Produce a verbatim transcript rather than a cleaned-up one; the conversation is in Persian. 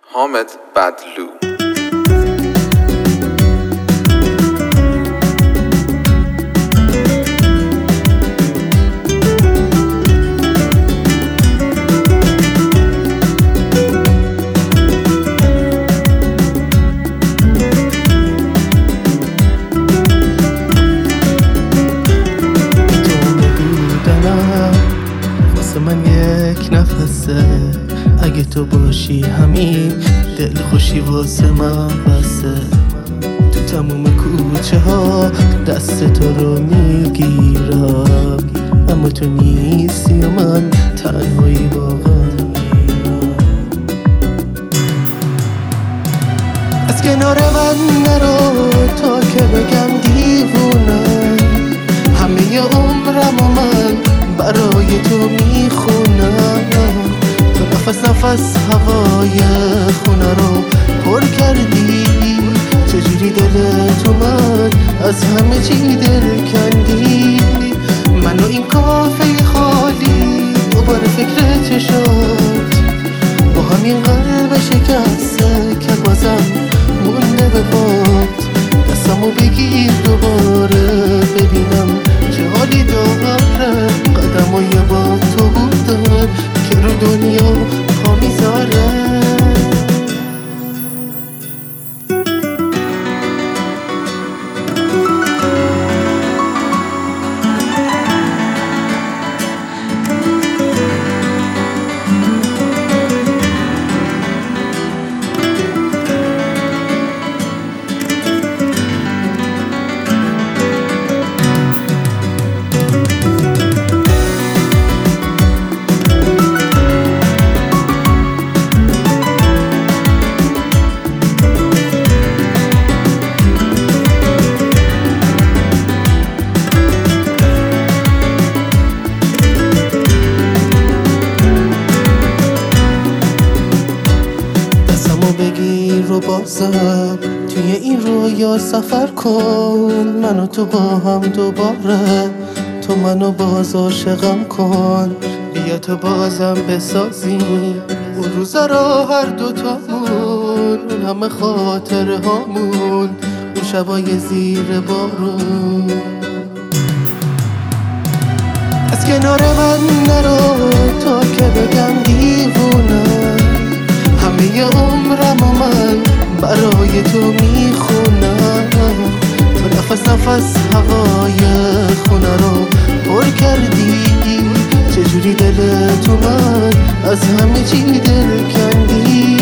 حامد بدلو. من یک نفسه اگه تو باشی همین دل خوشی واسه من بسه. تو تموم کوچه ها دست تو رو میگیرم، اما تو نیستی و من تنهایی واقعا میرم. از کنار من نرو تا که بگم دیوونم، همه عمرم و من برای تو میخونم. تو نفس نفس هوای خونه رو پر کردی، چجوری دلت اومد از همه چی دل کندی. منو این کافه خالی دوباره فکرت شد، با همین قلب شکسته که بازم مونده به باد. دستمو بگیر دوباره ببینم چه حالی داره، قدمو یه با تو بودن که رو دنیا پا میذاره. بگیر و بازم توی این رویا سفر کن، منو تو با هم دوباره، تو منو باز عاشقم کن. بیا تو بازم بسازیم اون روزا را هر دوتامون، اون همه خاطره هامون، اون شبای زیر بارون. از کنار من نرو تا که بگم دیوونم، همه عمرم و من برای تو میخونم. تو نفس نفس هوای خونه رو پر کردی، چجوری دلت اومد از همه چی دل کندی.